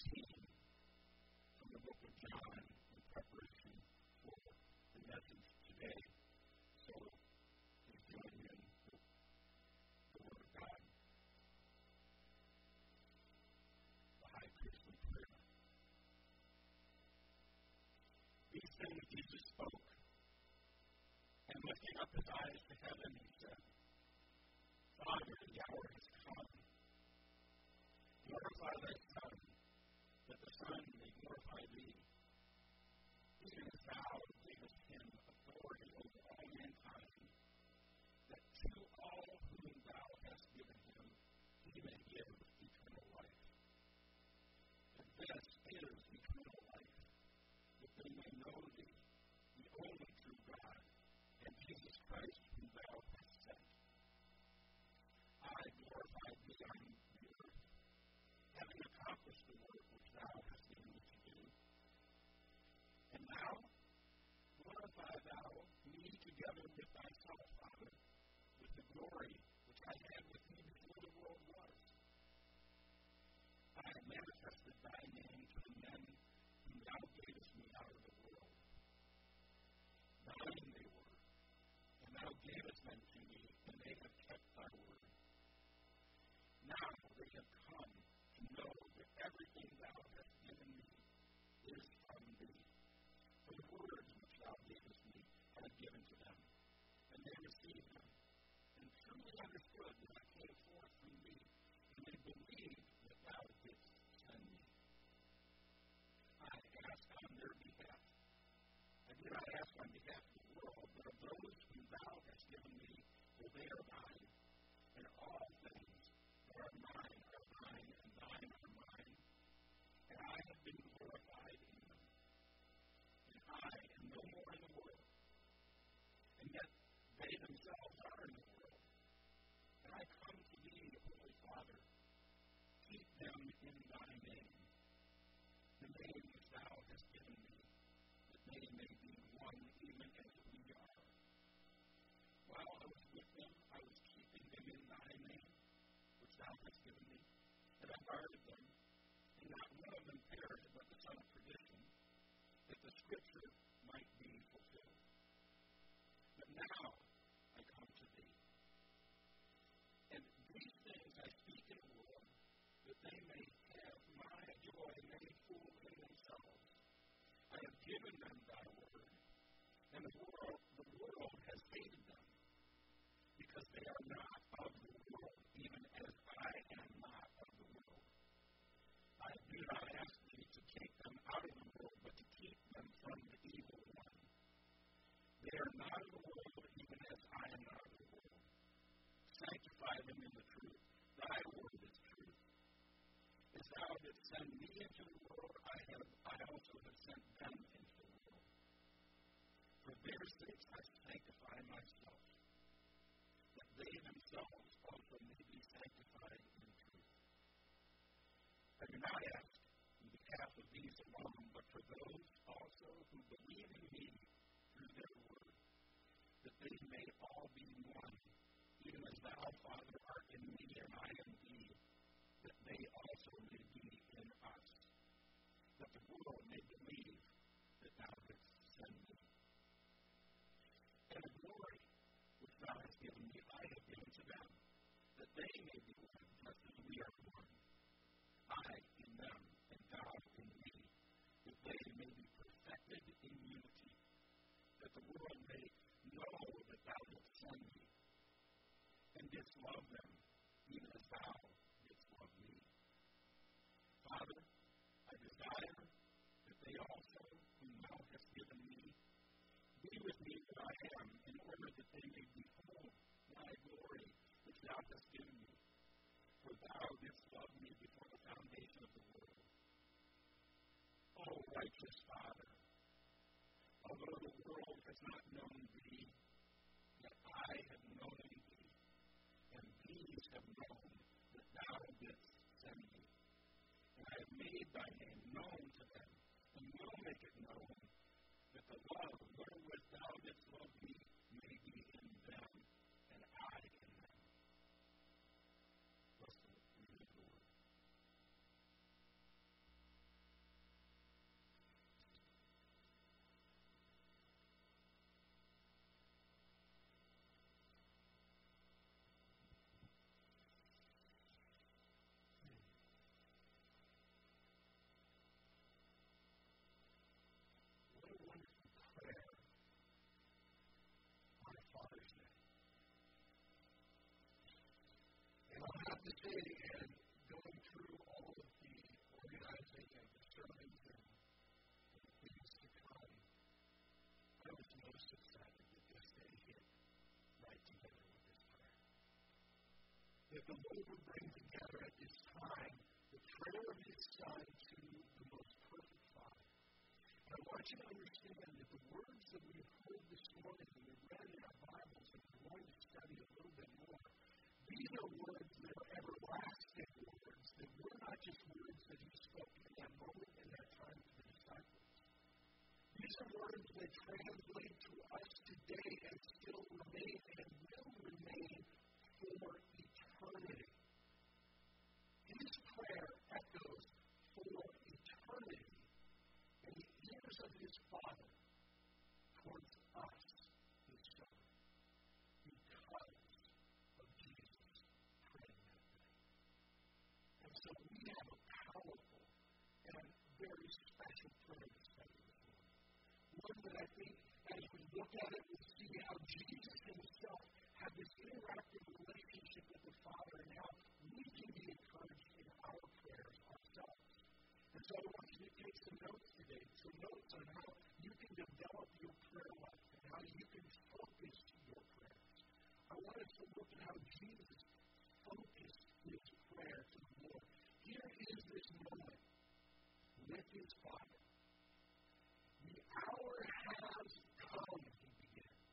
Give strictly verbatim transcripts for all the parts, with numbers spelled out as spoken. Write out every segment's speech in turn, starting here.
eighteen from the book of John in preparation for the message today. So please join me in the, the Word of God. The high priestly prayer. These things Jesus spoke, and lifting up his eyes to heaven, he said, Father, the hour has come. Glorify thy Son, that the Son may glorify thee. Even as thou gavest him authority over all mankind, that to all whom thou hast given him, he may give eternal life. And this is eternal life, that they may know thee, the only true God, and Jesus Christ, whom thou hast sent. I glorify thee on the earth, having accomplished the work which thou hast given me to do. And now, glorify thou me together with thyself, Father, with the glory which I had with thee before the world was. I have manifested thy name to the men whom thou gavest me out of the world. Thine they were, and thou gavest them to me, and they have kept thy word. Now they have come to know that everything thou hast given me is from thee. For the words which thou gavest me I have given to them, and they received them, and truly understood that I came forth from thee, and they believed that thou didst send me. I asked on their behalf. I did not ask on behalf of the world, but of those whom thou hast given me, for they are thine, and all things that are mine are thine, and thine are mine, and I have been glorified in them. And I am no more in the world, and yet they themselves are in the world. And I come to thee, Holy Father, keep them in thy name, the name which thou hast given me, that they may be one even as we are. While I was with them, I was keeping them in thy name, which thou hast given me, and I guarded them, and not one of them perished, but the son of perdition, that the scripture might be fulfilled. But now I come to thee. And these things I speak in the world, that they may have my joy made full in themselves. I have given them thy word, and the world, the world has hated them, because they are not of the world, even as I am not of the world. I do not ask thee to take them out of the world, but to keep them from the evil one. They are not of the world, even as I am not of the world. Sanctify them in the truth. Thy word is truth. As thou didst send me into the world, I have I also have sent them into the world. For their sakes I sanctify myself, that they themselves also may be sanctified in truth. I do not ask on behalf of these alone, but for those also who believe in me through their word, that they may all be one, even as thou, Father, art in me and I in thee, that they also may be in us, that the world may believe that thou didst send me. And the glory which thou hast given me, I have given to them, that they may be one, just as we are one. I in them, and thou in me, that they may be perfected in unity, that the world may know that thou didst send me, and didst love them, even as thou didst love me. Father, I desire that they also, whom thou hast given me, be with me where I am, in order that they may behold thy glory which thou hast given me. For thou didst love me before the foundation of the world. O righteous Father, although the world has not known thee, yet I have known thee, and these have known that thou didst send me. And I have made thy name known to them, and will make it known, that the love wherewith thou didst love me may be in them, and I in them. Bless the reading of the word. that the Lord would bring together at this time the prayer of his Son to the most perfect Father. And I want you to understand that the words that we have heard this morning, that we've read in our Bibles, and we're going to study a little bit more, these are words that are everlasting words, that were not just words that he spoke in that moment, in that time to the disciples. These are words that translate to us today and still remain and will remain for eternity. His prayer echoes for eternity in the ears of his Father towards us, his Son, because of Jesus praying that way. And so we have a powerful and very special prayer to study this morning. One that I think, as we look at it, we see how Jesus himself had this interactive relationship with the Father and how we can be encouraged in our prayers ourselves. And so I want you to take some notes today, some notes on how you can develop your prayer life and how you can focus your prayers. I want us to look at how Jesus focused his prayer to the Lord. Here is this moment with his Father. The hour has come, he begins.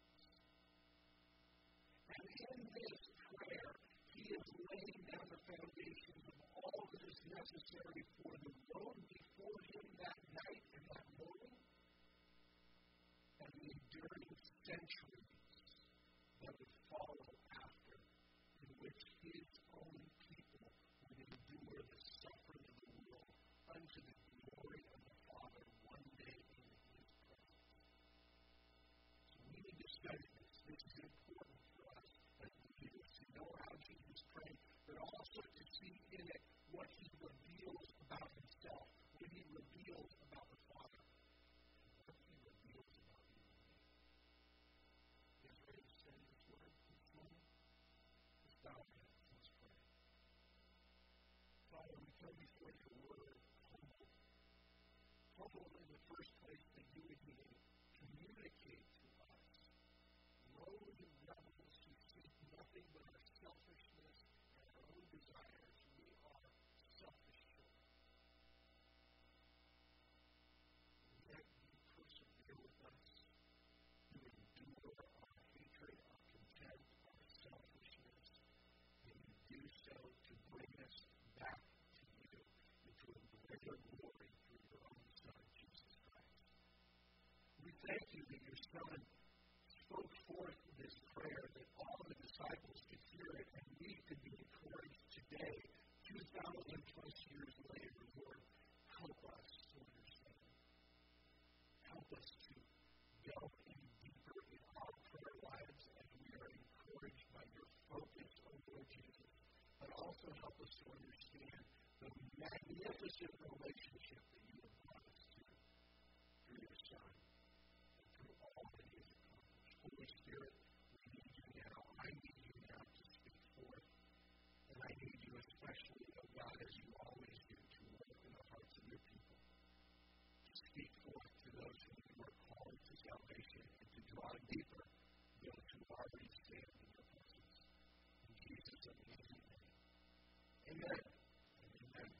And in this prayer, he is laying down the foundations of all that is necessary for the road before him that night and that morning, and the enduring centuries that would follow after, in which his own people would endure the suffering of the world unto the glory of the Father one day in his presence. So we need to study this. This is important for us as believers to know how Jesus prayed, but also to see in it what he reveals about himself, what he reveals about the Father, and what he reveals about you and me. Is ready to study this word this morning? Let's bow our heads. Let's pray. Father, we come before your word humbled. Humbled in the first place that you would even communicate to us. Lowly rebels who seek nothing but our selfishness and our own desires. We are selfish children. And yet you persevere with us. You endure our hatred, our contempt, our selfishness. And you do so to bring us back to you and to a greater glory through your own Son, Jesus Christ. We thank you that your Son spoke forth this prayer, that all the disciples could hear it, and we could be encouraged today, two thousand plus years later. Lord, help us to understand. Help us to delve in deeper in our prayer lives as we are encouraged by your focus, O Lord Jesus, but also help us to understand the magnificent relationship that you have brought us to through your Son and through all that he has accomplished. Holy Spirit, we need you now. I need you now to speak forth. And I need you especially, O God, as you always do, to work in the hearts of your people. To speak forth to those whom you are calling to salvation and to draw deeper those who already stand in your presence. In Jesus' amazing name. Amen. Amen.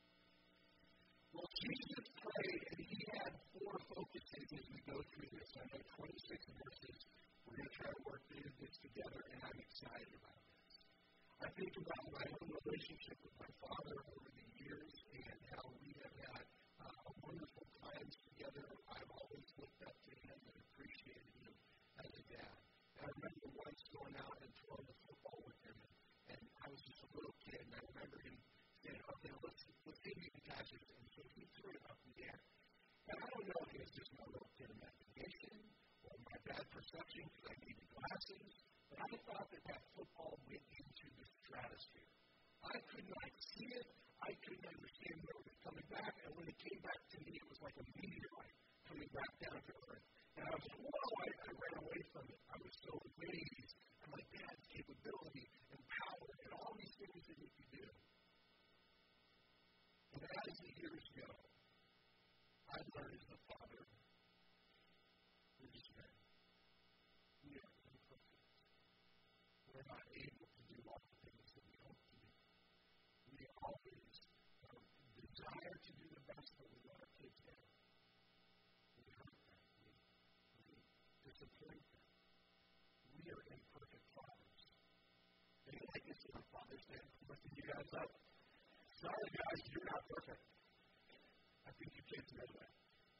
Well, Jesus prayed, and he had four focuses as we go through this. I know twenty-six verses. We're going to try to work through this together, and I'm excited about this. I think about my own relationship with my father over the years and how we have had uh, wonderful times together. I've always looked up to him and appreciated him as a dad. And I remember once going out and throwing the football with him, and I was just a little kid, and I remember him saying, okay, let's, let's see if you can catch it. And so he threw it up in the air. And I don't know if it was just my little kid imagination or my bad perception because I needed glasses, but I thought that that football went into the stratosphere. I could not see it. I couldn't understand where it was coming back. And when it came back to me, it was like a meteorite coming back down to earth. And I was like, whoa, I, I ran away from it. I was so amazed at my dad's capability and power and all these things that he could do. And as the years go, I learned as a father, we're just men. We are imperfect. We're not able to do all the things that we hope disappoint them. We are imperfect fathers. Any legacy on Father's Day? Lifting you guys up. Sorry, guys, you're not perfect. I think you kids know that.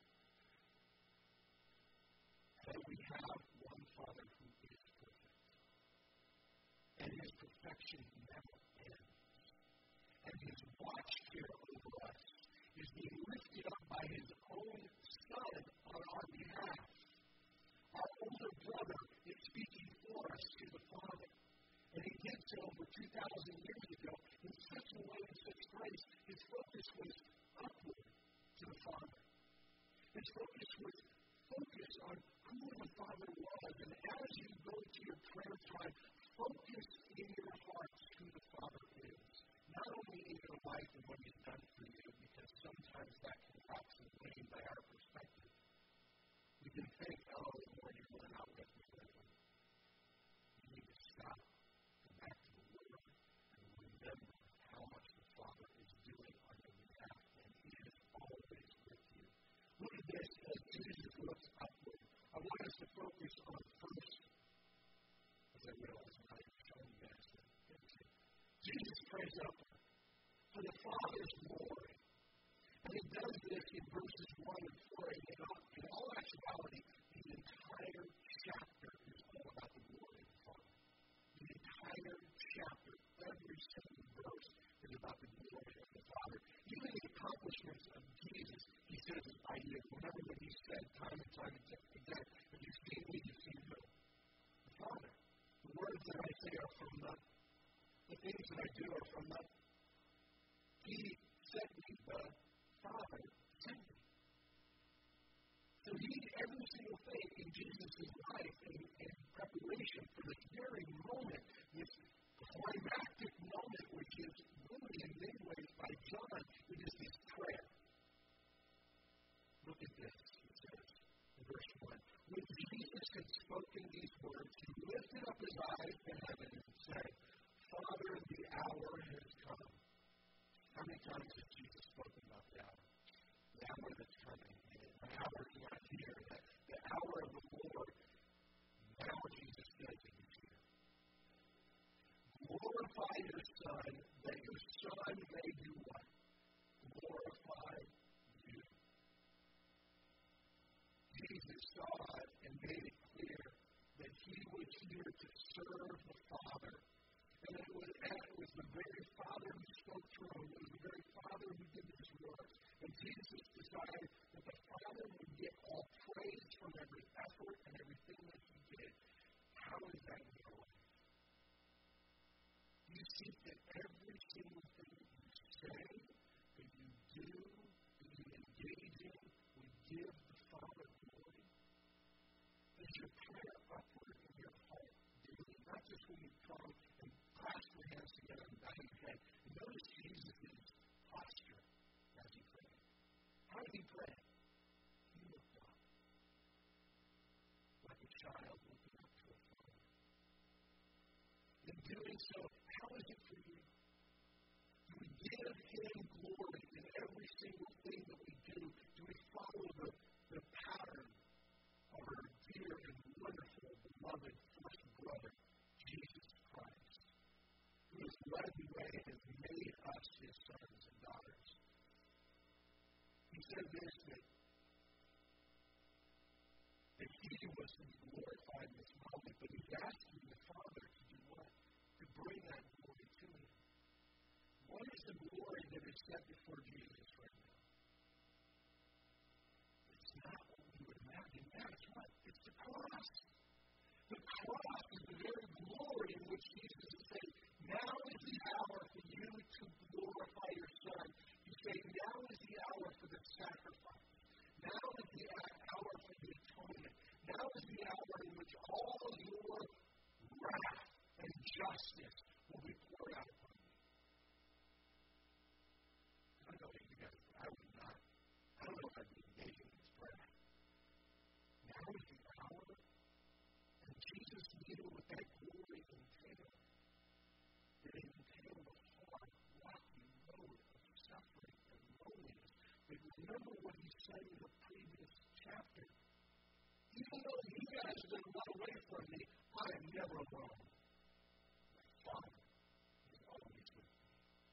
But we have one Father who is perfect. And his perfection never ends. And his watch care over us is being lifted up by his own Son on our behalf. Our older brother is speaking for us to the Father. And he did so over two thousand years ago in such a way, in such grace. His focus was upward to the Father. His focus was focus on who the Father was. And as you go to your prayer time, focus in your hearts who the Father is. Not only in your life and what he's done for you, because sometimes that can wax and wane by our perspective. We can think, oh, Lord, you're really not with me lately. You need to stop, go back to the Word, and remember how much the Father is doing on your behalf, and he is always with you. Look at this as Jesus looks upward. I want us to focus on first, as I realize I'm not even showing you guys that. Jesus prays upward for the Father's glory. And he does this in verses one and four. And in all, in all actuality, the entire chapter is all about the glory of the Father. The entire chapter, every single verse, is about the glory of the Father. Even the accomplishments of Jesus, he says, I live. Remember what he said time and time again. If you've seen me, you've seen who? The Father. The words that I say are from the, the things that I do are from the, he sent me, the Father sent me. So he did every single thing in Jesus' life in, in preparation for this very moment, this climactic moment, which is really in many ways by John, it is this prayer. Look at this, he says in verse one. When Jesus had spoken these words, he lifted up his eyes to heaven and said, Father, the hour has come. How many times has Jesus spoken about the hour? The hour that's coming. The hour is not here. The, the hour of the Lord. Now Jesus says it is here. Glorify your Son, that your Son may do what? Glorify you. Jesus saw it and made it clear that he was here to serve the Father. And it was, and it was the very Father who spoke through him. It was the very Father who did his work. And Jesus decided that the Father would get all praise from every effort and everything that he did. How is that in your life? You see that every single thing that you say, that you do, that you engage in, will give the Father glory. Is your prayer upward in your heart daily? Not just when you come and clasp your hands together and bow your head. And notice Jesus' posture as he prayed. How did he pray? He looked up. Like a child looking up to a father. In doing so, how is it for you? Do we give him glory in every single thing that we do? Do we follow the, the pattern of our dear and wonderful, beloved first brother, Jesus Christ, who has led the way and has made us his sons and daughters? He said this, that, that he was to be glorified in this moment, but he's asking the Father to do what? To bring that glory to him. What is the glory that is set before Jesus right now? It's not what we would imagine. Yeah, it's what? It's the cross. The cross is the very glory in which Jesus is saying, now is the hour for you to glorify your Son. He's saying, now is the hour for the sacrifice. Now is the hour for the atonement. Now is the hour in which all your wrath and justice will be poured out upon you. I know you guys, I would not, I don't know if I'd be engaging in this prayer. Now is the hour, and Jesus knew what that glory entailed. That it entailed a hard, rocky road of suffering and loneliness. But remember what he said in the previous chapter. Even though you guys have been run away from me, I am never alone. My Father is always with me.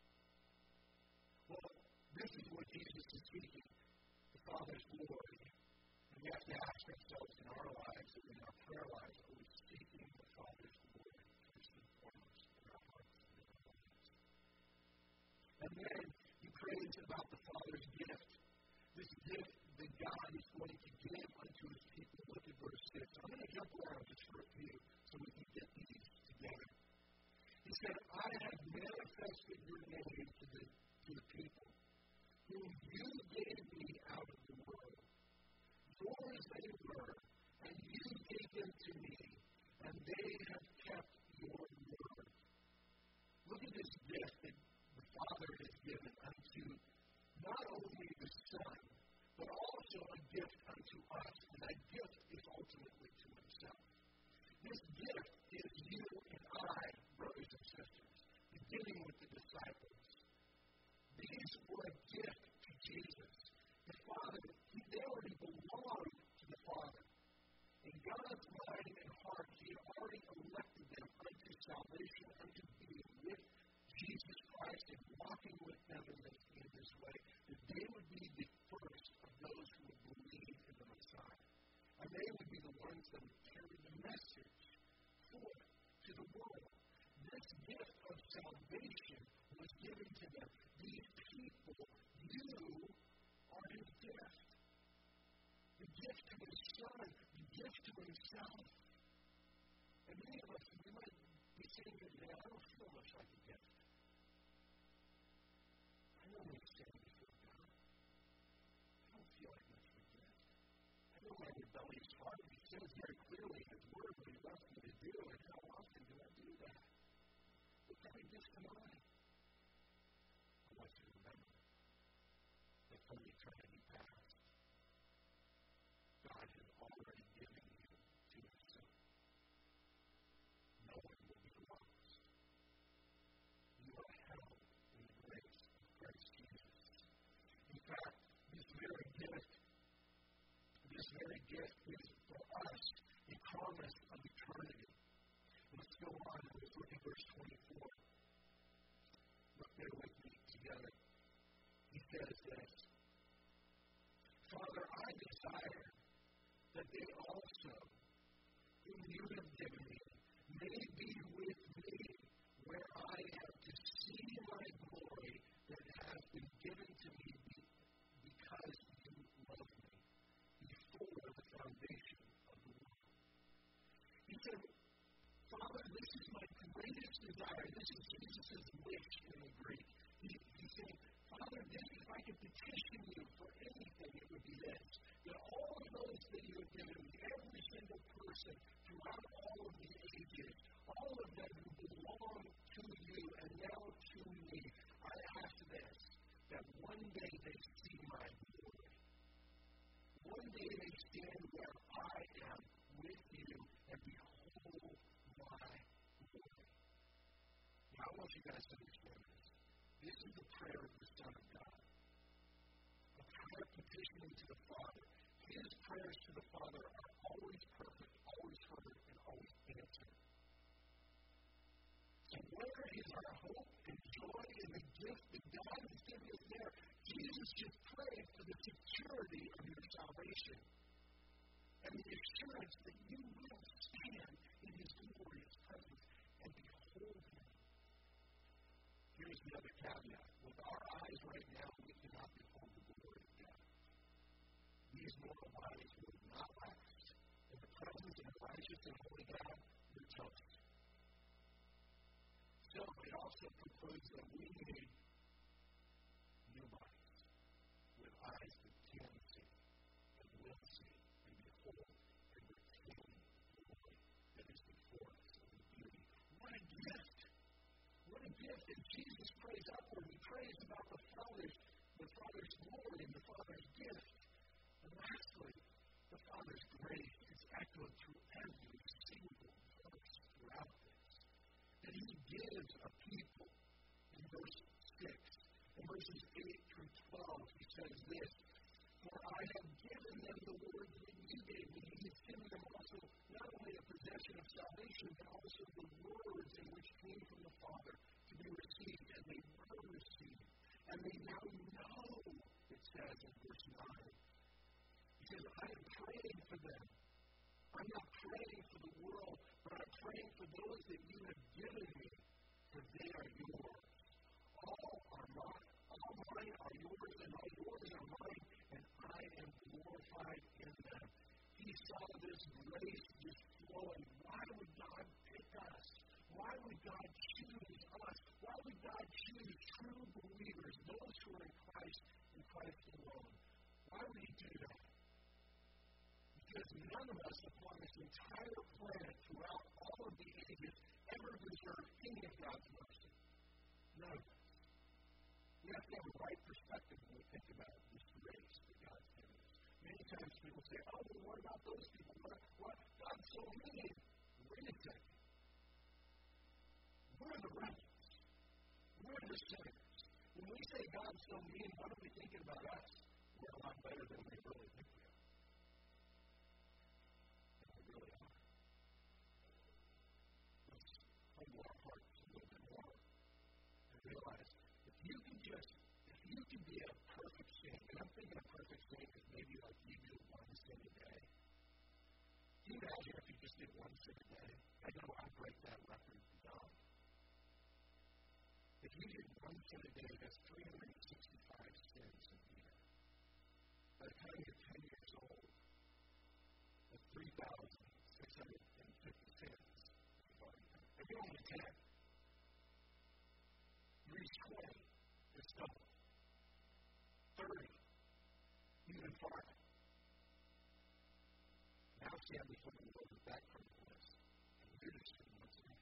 Well, this is what Jesus is speaking, the Father's glory. And we have to ask ourselves in our lives and in our prayer lives, are we seeking the Father's glory first and foremost in our hearts and in our lives? And then he prays about the Father's gift. This gift that God is going to give unto his people. Look at verse six. I'm going to jump around just for a few so we can get these together. He said, I have manifested your name to the, to the people, whom you gave me out of the world. Yours they were, and you gave them to me, and they have kept your word. Look at this gift that the Father has given unto not only the Son, but also a gift unto us, and that gift is ultimately to himself. This gift is you and I, brothers and sisters, beginning with the disciples. These were a gift to Jesus. The Father, they already belonged to the Father. In God's mind and heart, he had already elected them unto salvation, unto being with Jesus Christ and walking with them in this, in this way, that they would be the first of those who would believe in the Messiah. And they would be the ones that would carry the message forth to the world. This gift of salvation was given to them. These people, you are his gift. The gift to his Son, the gift to himself. And many of us, we might be saying that today, I don't feel much like a gift. I know when you stand before God, I don't feel like much of a gift. I know my rebellious heart, he says very clearly in his word what he wants me to do, and how often do I do that? What kind of gift am I? I want you to remember that from eternity past, God has already given you to himself. No one will be lost. You are held in the grace of Christ Jesus. In fact, this very gift, this very gift is for us a promise of eternity. Let's go on and let's look at verse twenty-four. Look there with me together. He says this, Father, I desire that they also, whom you have given me, may be with me where I am, to see my glory that has been given to me because you love me before the foundation of the world. He said, Father, this is my greatest desire. This is Jesus' wish in the Greek. He, he's saying, Father, this, if I could petition you for anything, it would be this, that all of those that you have given me, every single person throughout all of the ages, all of them who belong to you and now to me, I ask this, that one day they see my glory. One day they stand where I am with you and behold my glory. Now I want you guys to understand this. This is the prayer of the Son of God. A prayer petitioning to the Father. His prayers to the Father are always perfect, always heard, and always answered. So where is our hope and joy in the gift that God has given us there? Jesus just prayed for the security of your salvation and the assurance that you will stand in his glorious presence and behold him. Here's the other caveat. With our eyes right now, we cannot behold the glory of God. These mortal bodies will not last. In the presence of a righteous and holy God, you're toast. So it also concludes that we need new bodies with eyes that can see and will see and behold and retain the glory that is before us and the beauty. What a gift! What a gift! And Jesus prays upward. He prays about the Father's, the Father's glory and the Father's gift. And lastly, the Father's grace is echoed through every single verse throughout this. That he gives a people in verse six. In verses eight through twelve, he says this, For I have given them the word that you gave me. He's they now know, it says in verse nine. He says, I am praying for them. I'm not praying for the world, but I'm praying for those that you have given me, for they are yours. All are mine. All mine are yours, and all yours are mine, and I am glorified in them. He saw this grace just flowing. Why would God pick us? Why would God choose us? Why would God choose true believers, those who are in Christ and Christ alone? Why would He do that? Because none of us upon this entire planet throughout all of the ages ever deserved any of God's mercy. None of us. We have to have a right perspective when we think about this grace that God's given us. Many times people say, oh, well, what about those people? What, what? God's so mean. Wait a second. We're the righteous. We're the sinners. When we say God's so mean, what are we thinking about us? We're a lot better than we really think we are. And we really are. Let's humble our hearts a little bit more and realize if you can just, if you can be a perfect saint, and I'm thinking a perfect saint is maybe like you do one sin a day. Can you imagine if you just did one sin a day? I know I break that record down. If you did one sin a day, that's three hundred sixty-five sins a year. By the time you're ten years old, that's three thousand six hundred fifty sins you've already done. And you're only ten. You reach twenty, it's double. thirty, even farther. Now stand before the Lord with that criminal list. And you're just doing what's in it.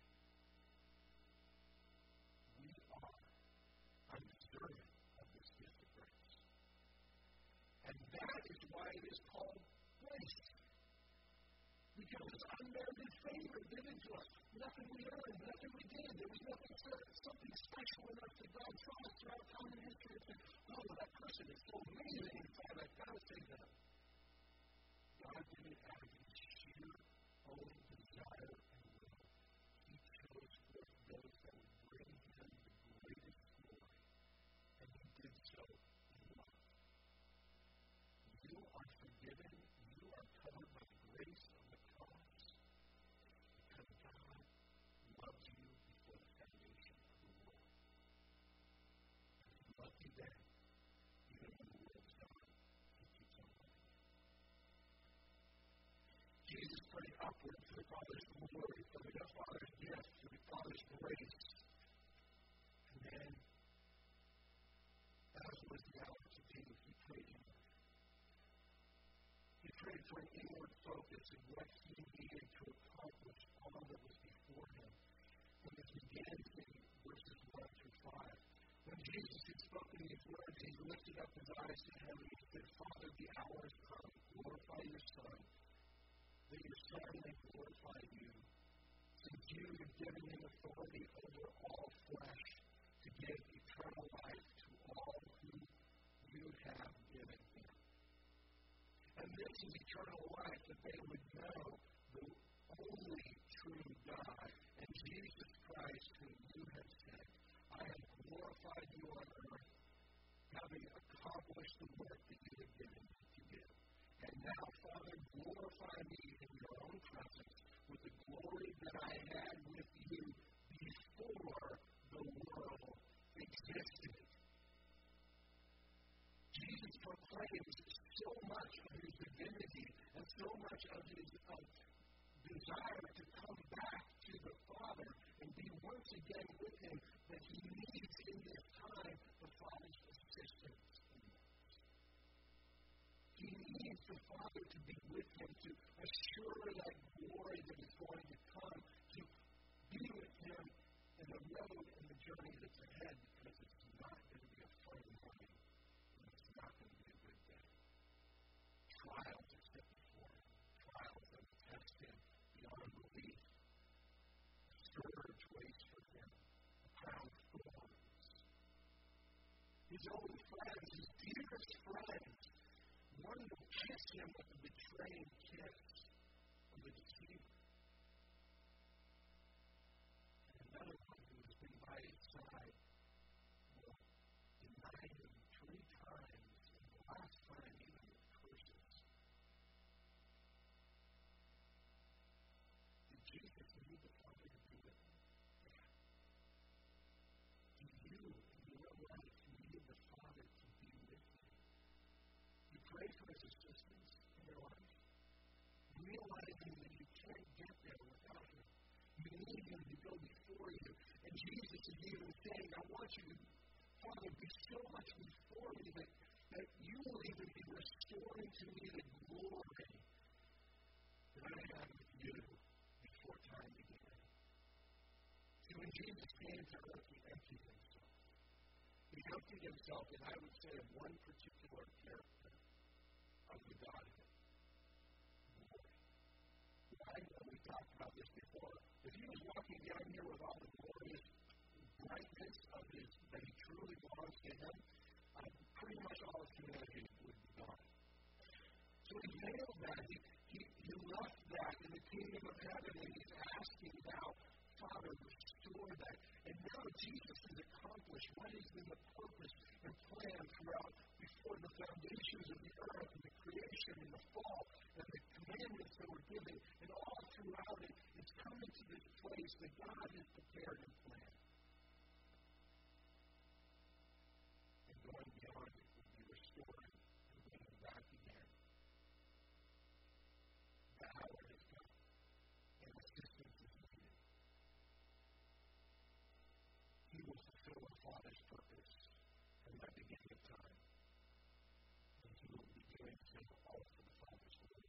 We are undeserving of this gift of grace. And that is why it is called grace. Because it's unmerited favor given to us. Nothing we earned, nothing we did. There was nothing, something special enough that God saw us throughout time and history and said, oh, that person is so amazing in fact, I've got to say that. God did it out of His sheer own desire and will. He chose for those that would bring Him the greatest glory. And He did so in love. You are forgiven. You are covered by the grace of the cross because God loved you before the foundation of the world. And He loved you then, even when the world's gone. He keeps on loving you. Jesus prayed upward to the Father's glory, from the Father's gift to the Father's grace. And then, as was the hour to do, He prayed inward. He prayed for an inward focus in what He needed to accomplish all that was before Him. When it began in verses one through five. When Jesus had spoken these words, He lifted up His eyes to heaven and said, Father, the hour has come. Glorify your Son, that your Son may glorify you, since you have given Him authority over all flesh to give eternal life to all who you have given Him. And this is eternal life, that they would know the only true God and Jesus Christ whom you have sent. I have glorified you on earth, having accomplished the work that you have given me to do. And now, Father, glorify me in your own presence with the glory that I had with you before the world existed. Jesus proclaims so much of His divinity and so much of His uh, desire to come back to the Father and be once again with Him that He needs in this time the Father's assistance in this. He needs the Father to be with Him, to assure that glory that is going to come, to be with Him in the road and the journey that's ahead, because it's not going to be a fun morning, and it's not going to be a good day. Trials are set before Him, trials that will test Him beyond belief. A scourge waits for Him, a crown of thorns. His own friends, His dearest friends, one will kiss Him with a betraying kiss of the deceiver. And another one who has been by His side realizing that you can't get there without him. You need him to go before you. And Jesus is even saying, I want you to, Father, be so much before me that, that you will even be restoring to me the glory that I had with you before time began. See, when Jesus came to earth, he emptied himself. He emptied himself, and I would say of one particular character of the Godhead. Glory. I know we talked about this before. If he was walking down here with all the glorious brightness of his, that he truly belongs to him, uh, pretty much all of humanity would be gone. So he nailed that. He, he, he left that in the kingdom of heaven, and he's asking now, Father, restore that. And now Jesus has accomplished what has been the purpose and plan throughout, before the foundations of the earth and the creation and the fall and the commandments that were given, and all throughout it, it's coming to this place that God has prepared and planned. And going beyond it would be restoring and bringing back again. The hour has come, and assistance is needed. He will fulfill the Father's purpose from the beginning of time. And he will be doing so all for the Father's glory.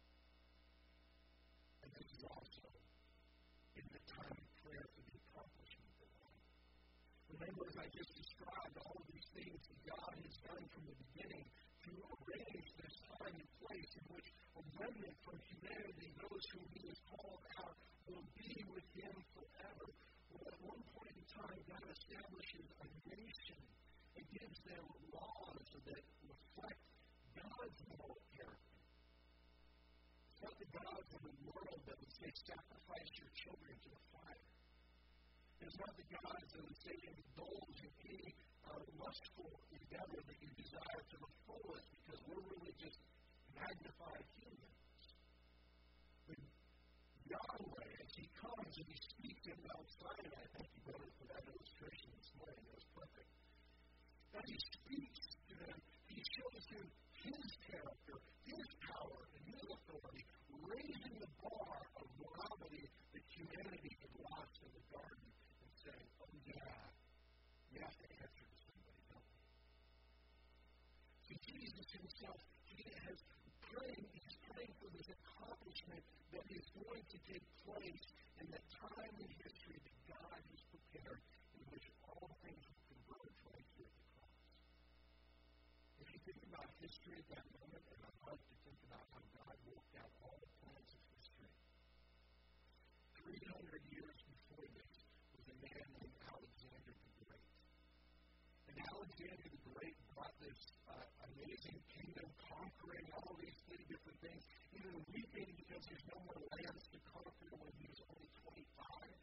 And this is also in the time of prayer for the accomplishment of life. Remember, as I just described, all of these things that God has done from the beginning to arrange this time and place in which a remnant from humanity, those whom he has called out, will be with him forever. Well, at one point in time, God establishes a nation and gives them laws that reflect God's moral character. It's not the gods of the world that would say, sacrifice your children to the fire. It's not the gods that would say, indulge in any uh, lustful endeavor that you desire to the fullest, because we're really just magnified humans. But Yahweh, as he comes and he speaks in Mount Sinai, thank you, brother, for that illustration this morning. It was perfect. As he speaks to them, he shows them his character, his power, and his authority, raising the bar of morality that humanity had lost in the garden, and saying, oh yeah, we have to answer to somebody, don't we? So Jesus himself, he has praying, he's praying for this accomplishment that is going to take place in the time in history that God has prepared, in which all things will converge right here at the cross. If you think about history at that moment, and I love to think about how God worked out all the plans of history, three hundred years before this was a man named Alexander the Great. And Alexander the Great brought this uh, amazing kingdom, conquering all these three different things, even weeping because there's no more lands to conquer when he was only twenty-five.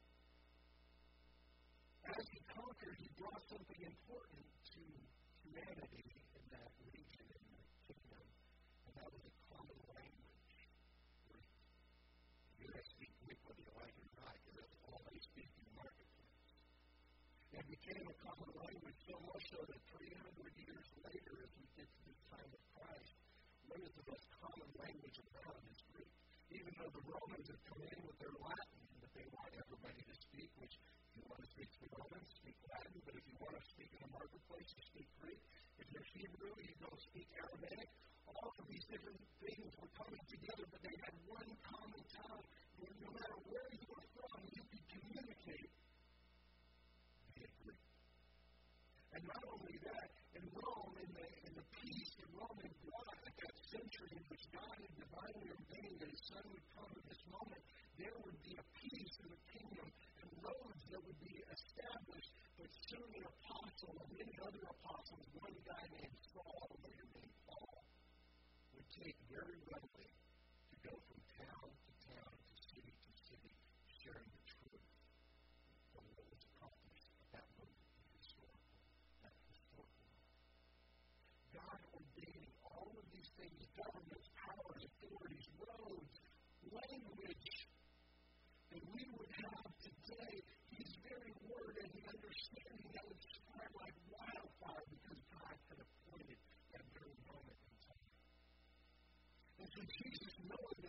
As he conquered, he brought something important to humanity in that region, in that kingdom, and that was a common language. Greek. You're going to speak Greek whether you like it or not, because that's all they speak in the marketplace. It became a common language, so much so that three hundred years later, as we get to the time of Christ, what is the most common language around is Greek. Even though the Romans have come in with their Latin that they want everybody to speak, which if you want to speak to the Romans, speak Latin, but if you want to speak in the marketplace, you speak Greek. If you're Hebrew, you go speak Aramaic. All of these different things were coming together, but they had one common tongue. No matter where you were from, you could communicate via Greek. And not only that, in Rome, in the, in the peace in Roman blood at that century in which God had divinely ordained that his son would come in this moment, there would be a peace in the kingdom and roads that would be established, but soon an apostle and many other apostles, one guy named Saul, later named Paul, would take very readily to go from town to town, to city to city, sharing the truth of what was accomplished at that moment in historical, that historical moment. God ordaining all of these things, governments, powers, authorities, roads, language, that we would have today, his very word and the understanding that would spread like wildfire because God had appointed that very moment in time. And so Jesus, knowing that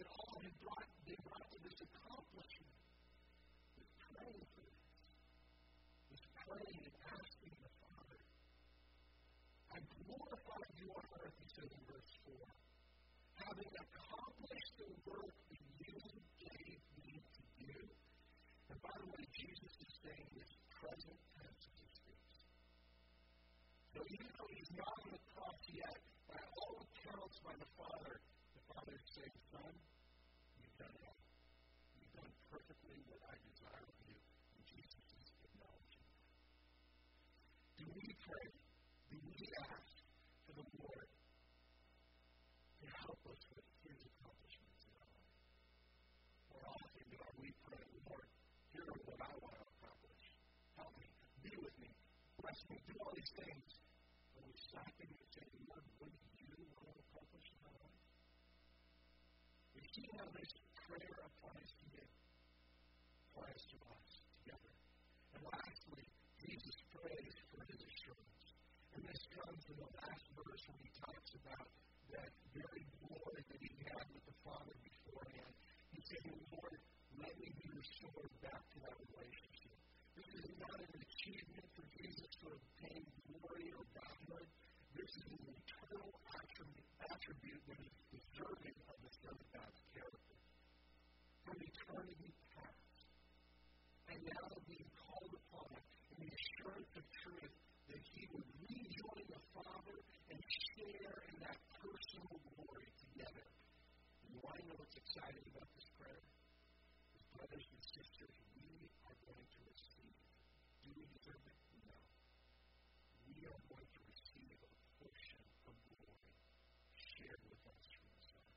all had brought, they brought to this accomplishment. But praying for this was praying and asking the Father, I glorify you on earth, he said in verse four, having accomplished the work that you gave me to do. And by the way, Jesus is saying this present tense as he speaks. So even though he's not on the cross yet, by all accounts by the Father, the Father is saying, Son, you've done it. You've done perfectly what I desire of you. And Jesus is acknowledging that. Do we pray? Do we ask for the Lord to help us with his accomplishments in our life? Or often do we pray, Lord, here are what I want to accomplish. Help me. Be with me. Bless me. Do all these things. But we stop and we say, Lord, what do you want to accomplish in our life? We see how this prayer applies to you, applies to us together. And lastly, Jesus prays for his assurance. And this comes in the last verse when he talks about that very glory that he had with the Father beforehand. He said, Lord, let me be restored back to that relationship. This is not an achievement for Jesus to obtain glory or godhood. This is an eternal attribute, attribute that is deserving of the Son of God's character. From eternity past. And now being called upon in the assurance of truth that he would rejoin the Father and share in that personal glory together. And you want to know what's exciting about this prayer? As brothers and sisters, we are going to receive. Do we deserve it? No. We are going to receive a portion of glory shared with us from the Son.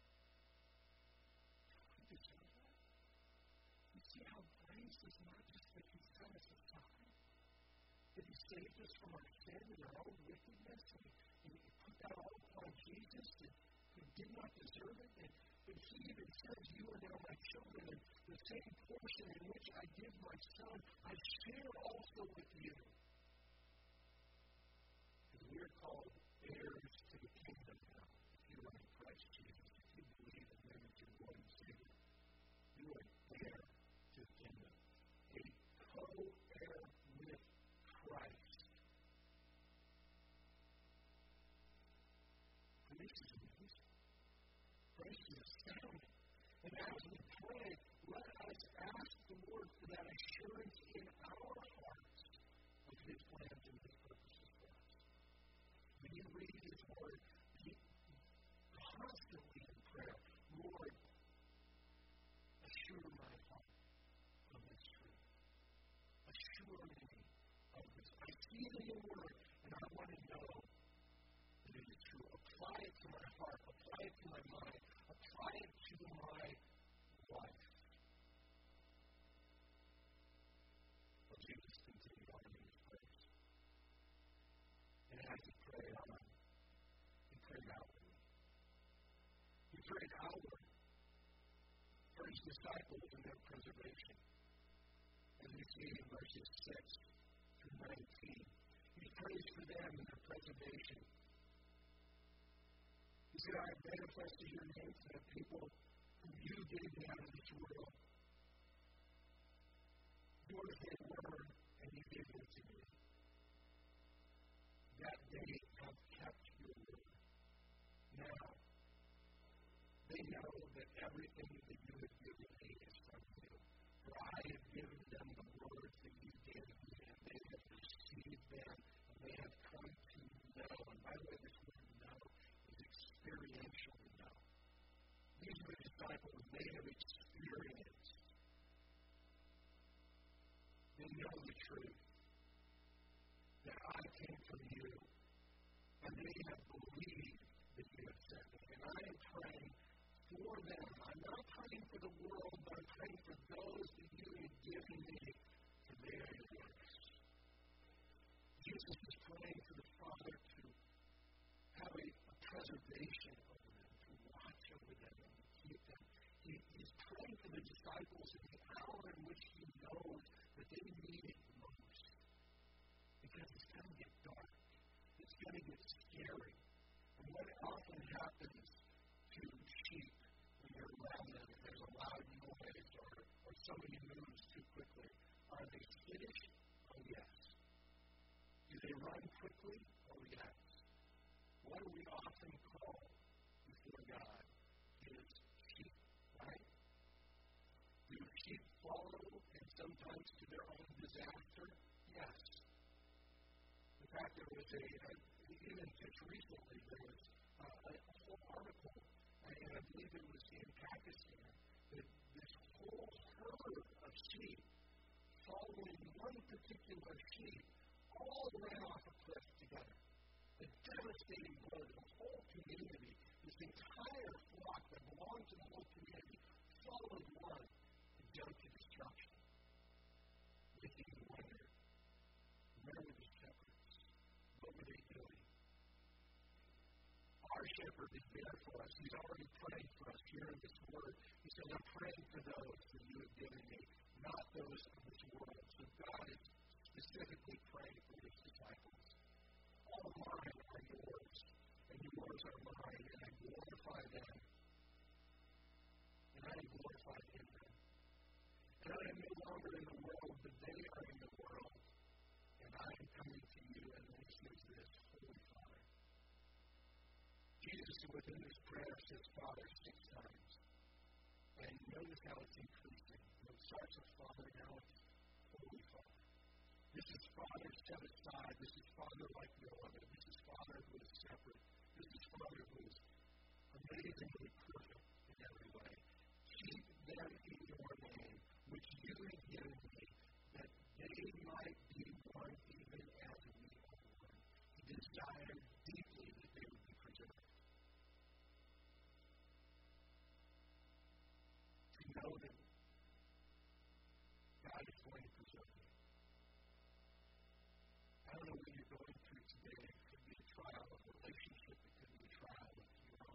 Do we deserve that? You see how grace is not just that he set us aside, that he saved us from our sin and our own wickedness, and, and he put that all upon Jesus, and who did not deserve it, and but he even says, you are now my children, and the same portion in which I give my Son, I share also with you. And we are called heirs to the kingdom now, if you are in Christ Jesus, if you believe in him as your Lord and Savior. You are heir to the kingdom, a co-heir with Christ. Grace is amazing. Grace is astounding. And as we pray, let us ask the Lord for that assurance in our hearts of his plans and his purposes for us. When you read his word, be constantly in prayer. Lord, assure my heart of this truth. Assure me of this. I see it in your word, and I want to know that it is true. Apply it to my heart. Apply it to my mind. Apply it to my life. Well, Jesus continued on in his prayers. And as he prayed on, he prayed outwardly. He prayed outward for his disciples and their preservation. As we see in verses six through nineteen, he prays for them and their preservation. He said, I have manifested your name to the people whom you gave me out of this world. Yours they were, and you gave them to me. That they have kept your word. Now, they know that everything that you have given me is from you. For I have given them the words that you gave me, and they have received them, and they have come to know. And by the way, this word know is experientially know. These are the disciples, they have experienced. They know the truth. That I came from you. And they have believed that you have sent me. And I am praying for them. I'm not praying for the world, but I'm praying for those that you have given me to bear your works. Jesus is praying for the Father to have a, a preservation over them, to watch over them, and to keep them. He, he's praying for the disciples in the hour in which he knows that they need it most. Because it's going to get dark. It's going to get scary. And what often happens to sheep when you're around them somebody moves too quickly? Are they skittish? Oh, yes. Do they run quickly? Oh, yes. What do we often call before God? His sheep, right? Do sheep follow and sometimes to their own disaster? Yes. In fact, there was a, a even just recently, there was uh, a, a whole article, and I believe it was in Pakistan, that this whole herd of sheep following one particular sheep all ran off a cliff together. A devastating blow to the whole community. This entire flock that belonged to the whole community followed one and jumped to destruction. Making you wonder, where were the shepherds? What were they doing? Our shepherd is there for us. He's already praying for us here in this word. He says, I'm praying for those that you have given me, not those of this world. So God is specifically praying for his disciples. All mine are yours, and yours are mine, and I glorify them, and I am glorified in them. And I am no longer in the world, but they are in the world, and I am coming to you, and then he says this, Holy Father. Jesus, within this prayer, says Father six times. And notice how it's increasing. It starts with Father, now it's Holy Father. This is Father set aside. This is Father like no other. This is Father who is separate. This is Father who is amazingly perfect in every way. Keep them in your name, which you have given me, that they might be one even as we are one. He desired deeply that they would be preserved. To know that God is going to preserve you. I don't know what you're going through today. It could be a trial of relationship. It could be a trial of your own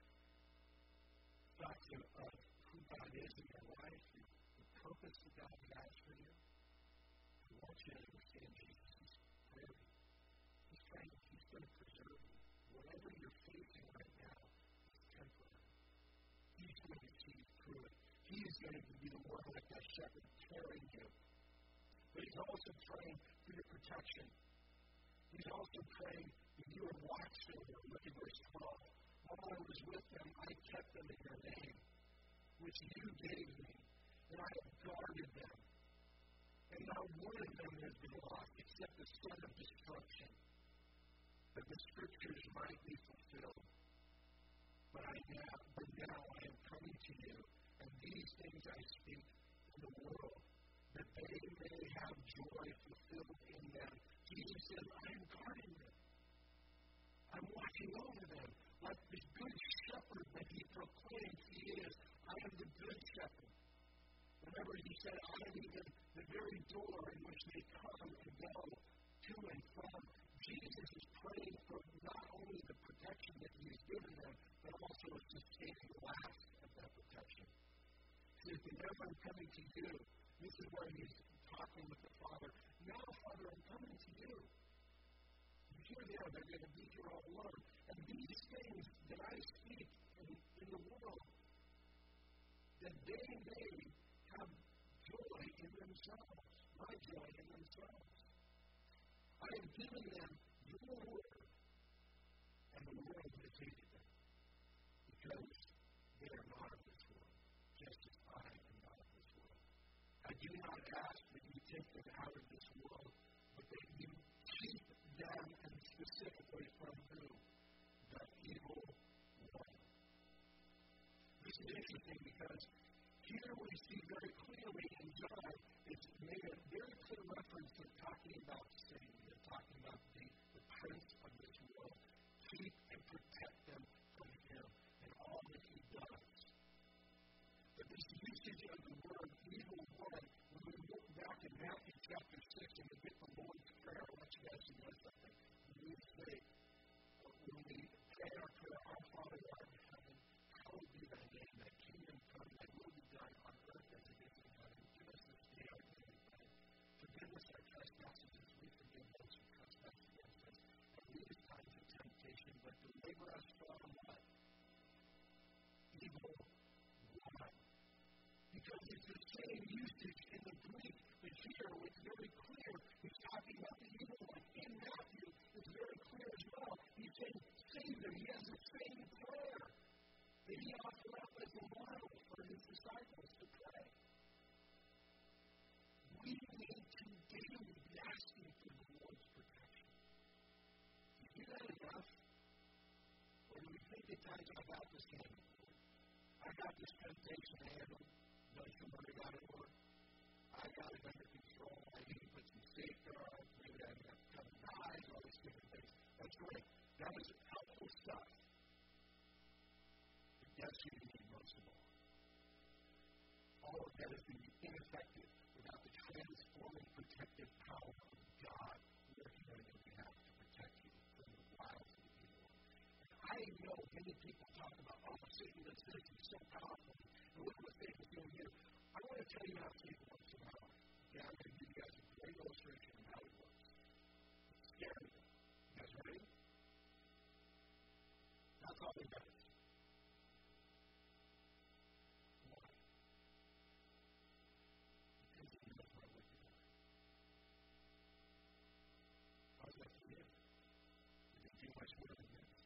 thoughts of, of who God is in your life, the, the purpose that God has for you. I want you to understand Jesus is clearly. He's trying to, he's going to preserve you. Whatever you're facing right now is temporary. He's going to see you through it. He is going to be the one like that shepherd carrying you. But he's also praying for your protection. He's also praying that you are watched over. Look at verse twelve. While I was with them, I kept them in your name, which you gave me, and I have guarded them. And not one of them has been lost, except the son of destruction, that the scriptures might be fulfilled. But I now, but now I am coming to you, and these things I speak in the world, that they may have joy fulfilled in them. Jesus said, I am guarding them. I'm watching over them. Like the good shepherd that he proclaimed he is. I am the good shepherd. Remember, he said, I am even the very door in which they come and go to and from. Jesus is praying for not only the protection that he has given them, but also a sustaining last of that protection. He says, whenever I'm coming to you, this is where he's talking with the Father. Now, Father, I'm coming to you. Here they are. They're going to be here all alone. And these things that I speak in, in the world, that they may have joy in themselves, my joy in themselves. I have given them your word, and the world has hated them, because they are not of this world, just as I am not of this world. I do not ask that you take them out of this world, but that you keep them, and specifically from who? The evil one. This is interesting because here we see very clearly in John, it's made a very clear reference to talking about Satan, and talking about the, the prince of this world. Keep and protect them from him and all that he does. But this usage of the word evil one, when we look back in Matthew chapter six and we get the Lord's Prayer, I want you guys to know something. When we say, when we pray our prayer, our Father who art in heaven, hallowed be thy name, thy kingdom come, thy will be done on earth as it is in heaven. Give us this day our daily bread. Forgive us our trespasses as we forgive those who trespass against us. And lead us not into temptation, but deliver us from what? Evil one. Because it's the same same usage in the Greek, but here it's very clear. He's talking about the evil one. In Matthew, it's very clear as well. He's saying, Savior, he has the same prayer that he offered up as a model for his disciples to pray. We need to daily be asking for the Lord's protection. Is that enough? Or do we think at times I got this handled? I got this temptation handled. Don't you worry about it, Lord. I got it under control. I need to put some safeguards. Maybe I have to cover my eyes, all these different things. That's great. That is helpful stuff. But that's what you need most of all. All of that is being ineffective without the transforming protective power of God working on your behalf to protect you from the wiles of the evil one. And I know many people talk about, oh, Satan does this, he's so powerful, and look what Satan's doing here. I want to tell you how Satan works in my life. Okay, I'm going to give you guys a great illustration of how he works. It's scary. You guys ready? That's all he does. Why? Because he knows my wicked life. How does that feel? Is it too much work than this?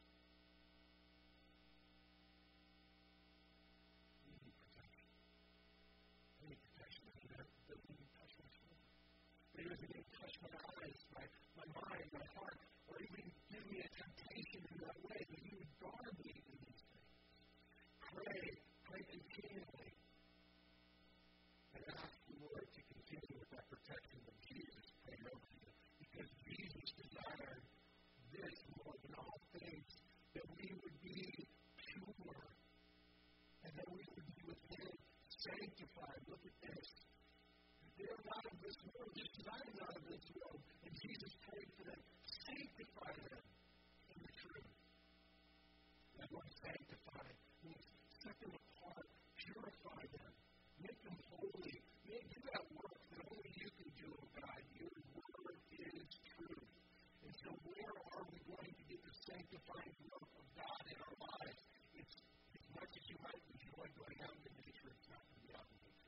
We need protection. We need protection. I mean, that doesn't even touch my soul. It doesn't even touch my eyes, my, my mind, my heart, or even give me a temptation in that way, that you would guard me in these things. Pray, pray continually, and ask the Lord to continue with that protection that Jesus prayed over you, because Jesus desired this more than all things, that we would be pure, and that we would be with Him sanctified. Look at this. They're not of this world, just as I am not of this world, and Jesus prayed for them, sanctify them in the truth. That word sanctify means set them apart, purify them, make them holy, make do that work that only you can do, oh God. Your word is truth. And so where are we going to get the sanctifying work of God in our lives? It's as much as you might enjoy going out in nature, it's not going to be out in nature.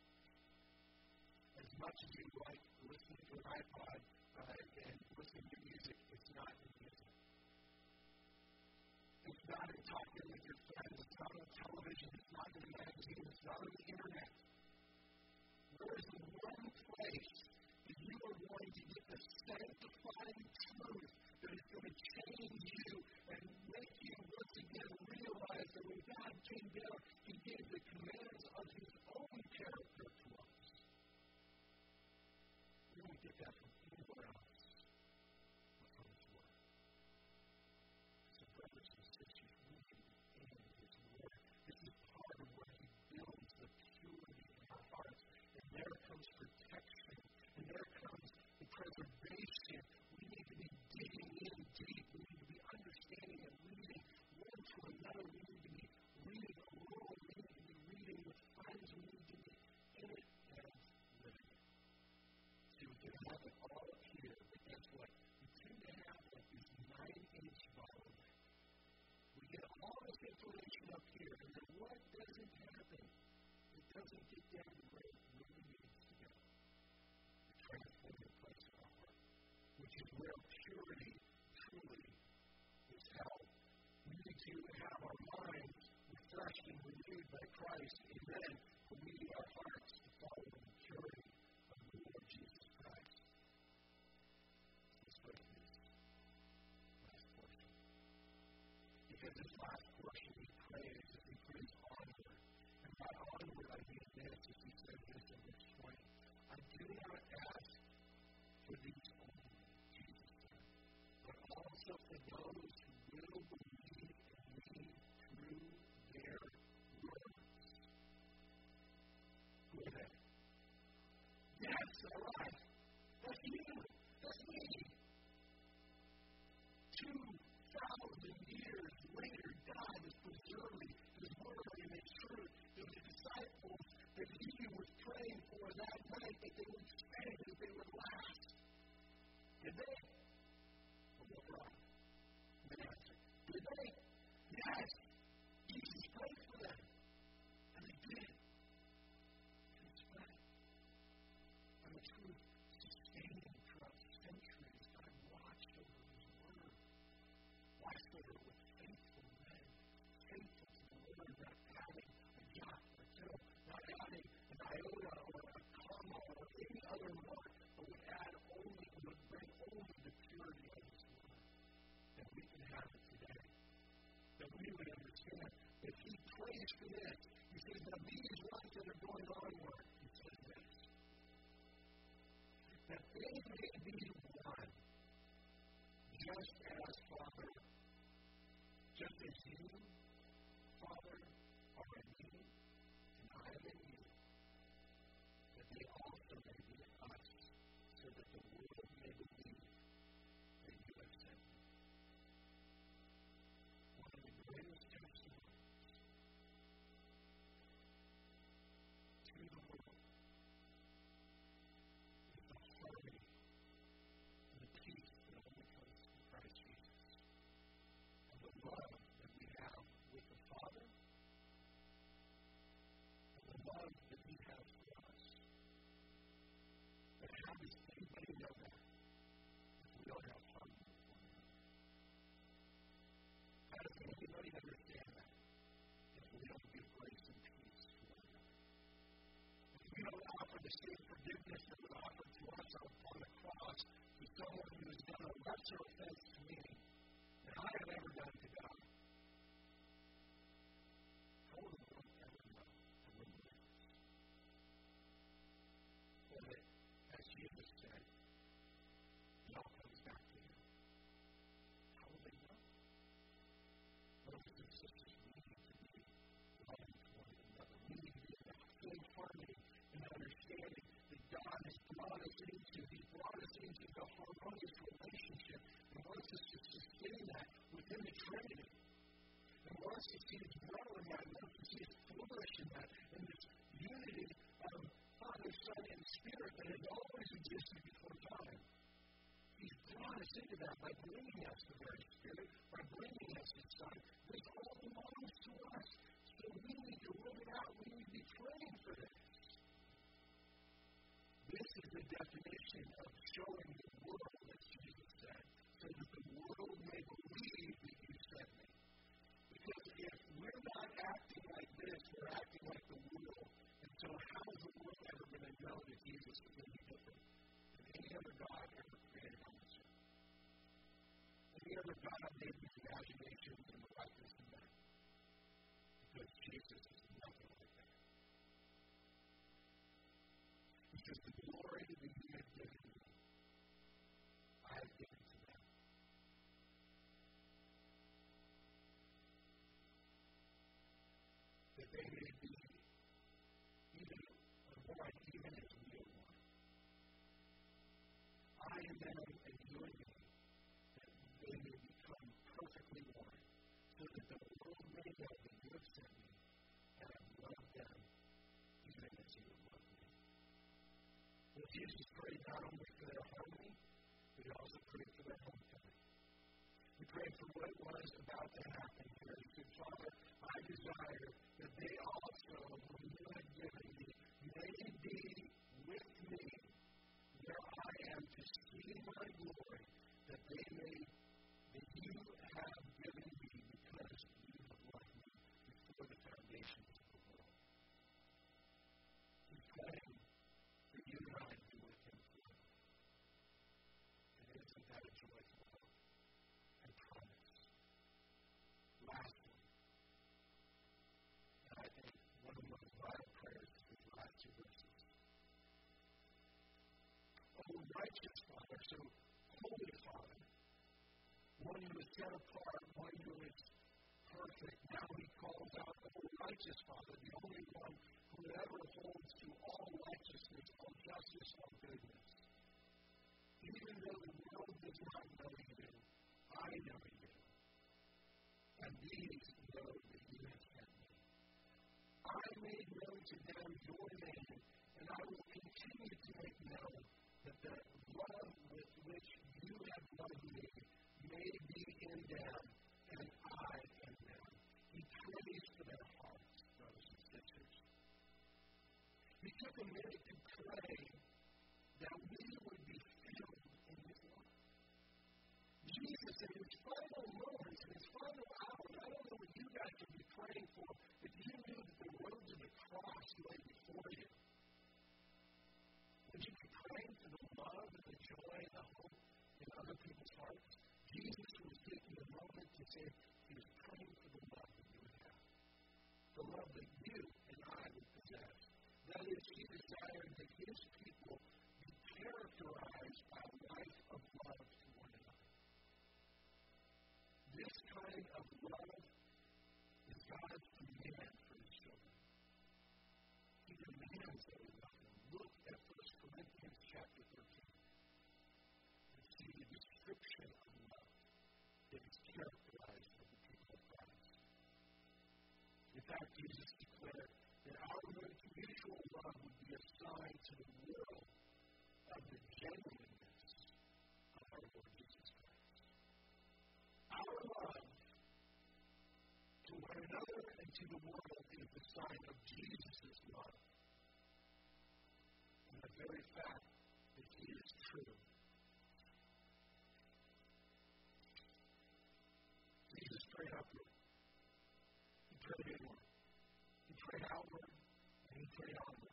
As much as you like listening to an iPod uh, and listening to music, it's not in music. It's not in talking with your friends. It's not on television. It's not in a magazine. It's not on the internet. There is one place that you are going to get the sanctifying truth that is going to change you and make you once again realize that when God came down, He gave the commands of His own character to us. We don't get that from anywhere else but from His Word. So, brothers and sisters, we need to be in His Word. This is part of where He builds the purity in our hearts. And there comes protection. And there comes the preservation. We need to be digging in deep. We need to be understanding and reading one to another. We need to be reading alone. We need to be reading with friends. We need to be in it and living it. So we can have it all up here, but guess what? We tend to have like this nine-inch bottleneck. We get all this information up here, and then what doesn't happen? It doesn't get down to where it really needs to go. The transforming place of our heart, which is where purity truly is held. We need to have our minds refreshed and renewed by Christ, and then to lead our hearts to follow the purity of the Lord Jesus Christ. Let's go to this last portion. Because this last portion he prays, and he prays onward. And by onward, I mean this, as he said this in verse twenty. I do not ask for these only, Jesus said, but also for those who will believe in me through their words. Who are they? Yes, all right. That's you. That's me. Two thousand years later, God is preserving His Word and His truth. The disciples that He was praying for that night, that they would stay, that they would last. Did they? Well, look around. if he prays for this, he says, now these ones that are going onward, he says this, that they may be one, just as Father, just as you, Father, are in me, and I am in you, that they also may be in us, so that the world may believe that you have sent me. One of the greatest testimonies to the world is the harmony and the peace that only comes from Christ Jesus, and the love that we have with the Father, and the love that He has for us. But how does anybody know that if we don't have harmony with one another? How does anybody understand that if we don't give grace and peace to one another? If we don't offer the same forgiveness that was offered to us upon the cross to someone who has done a lesser offense to me than I have ever done to God, how will the world ever know that we're believers? Well, as Jesus said, it all comes back to Him. How will they know? Brothers and sisters, we need to be loving to one another. We need to be in that full harmony and understanding that God has brought us into. He's brought us into the harmonious relationship and wants us to sustain that within the Trinity. And wants to see His dwell in that, wants to see His flourish in that, in this unity of Father, Son, and Spirit that has always existed before time. He's brought us into that by bringing us the very Spirit, by bringing us His Son. This all belongs to us. So we need to live it out. We need to be praying for this. This is the definition of showing the world, as Jesus said, so that the world may believe that you sent me. Because if we're not acting like this, we're acting like the world. And so how is the world ever going to know that Jesus is any different than any other God ever created on this earth? Any other God made in the imagination and the likeness of man? Because Jesus is nothing like that. He says, the glory that you have given me, I have given to them. That they may be even one, even as we are one. I am them and you and me, that they may become perfectly one, so that the world may know that you have sent me, and I have loved them, even as you have loved me. Well, Jesus prayed not only for their harmony, but He also prayed for their homecoming. He prayed for what was about to happen here. He said, Father, I desire that they also, whom you have given me, may be with me where I am to see my glory, that they may, that you have given me because you have loved me before the foundations of the world. He's praying that you and I be with Him forever. And isn't that a joyful hope and promise? Lastly, and I think one of the most vital prayers is these last two verses. Oh, righteous Father, so holy Father, one who is set apart, one who is perfect. Now He calls out, oh, righteous Father, the only one who ever holds to all righteousness, all justice, all goodness. Even though the world does not know you, I know you. And these know that you have sent me. I made known to them your name, and I will continue to make known that the love with which you have loved me may be in them, and I in them. He prays for their hearts, brothers and sisters. He took a minute to pray that we would be filled in His love. Jesus, in His final moments, in His final hours, I don't know what you guys would be praying for if you knew that the road to the cross lay before you. Would you be praying for the love and the joy and the hope in other people's hearts? Jesus was taking a moment to say He was praying for the love that you would have. fact, Jesus declared that our mutual love would be a sign to the world of the genuineness of our Lord Jesus Christ. Our love to one another and to the world is the sign of Jesus' love. And the very fact that he is true. Jesus prayed upward. He prayed inward. He prayed outward. And he prayed onward.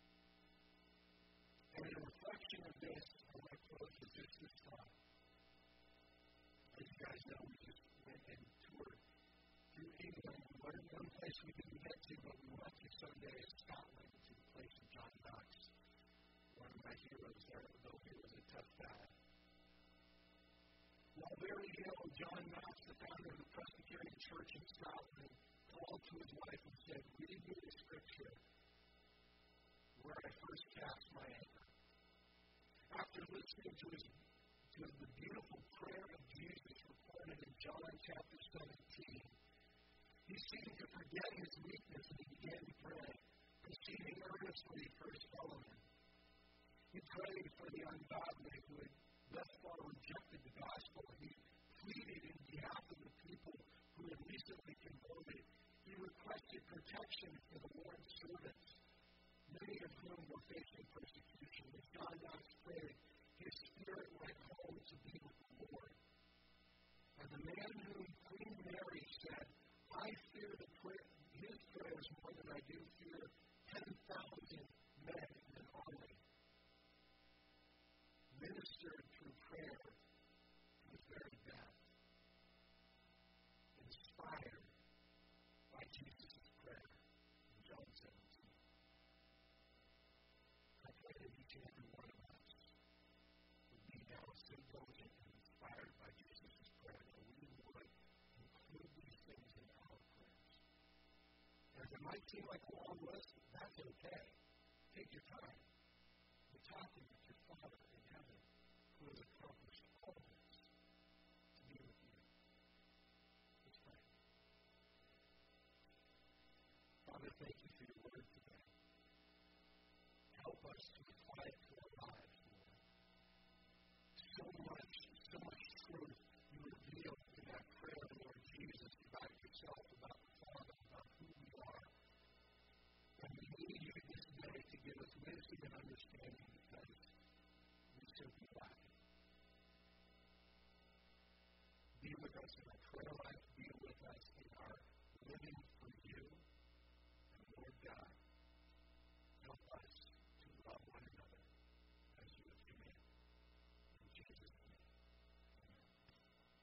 And in reflection of this, I want to close with just this thought. As you guys know, we just went and toured through England. One, one place we didn't get to, but we went to someday is Scotland, to the place of John Knox. One of my heroes there, though he was a tough guy. While very ill, John Knox, the founder of the Presbyterian Church in Scotland, called to his wife and said, "Read me the scripture where I first cast my anchor." After listening to his to the beautiful prayer of Jesus recorded in John chapter seventeen, he seemed to forget his weakness and he began to pray, proceeding earnestly for his fellowmen. He prayed for the ungodly who had thus far rejected the gospel. He pleaded in behalf of the people who had recently converted. He requested protection for the Lord's servants, many of whom were facing persecution. As John Knox prayed, his spirit went home to be with the Lord. And the man whom Queen Mary said, "I fear the prayer, his prayers more than I do fear ten thousand men in an army," ministered through prayer to his very death, inspired by Jesus' prayer in John seventeen. I pray that each and every one of us would be now so diligent and inspired by Jesus' prayer that we would include these things in our prayers. As it might seem like a long list, that's okay. Take your time. But talk with your Father in heaven who has accomplished all this to be with you. Let's pray. Father, thank you for your word today. Help us to apply it to our lives, Lord. So much, so much truth you reveal in that prayer, Lord Jesus, about yourself, about the Father, about who we are. And we need you this day to give us wisdom and understanding because we simply lack it. Be with us in our prayer life. Be with us in our living for you. And Lord God,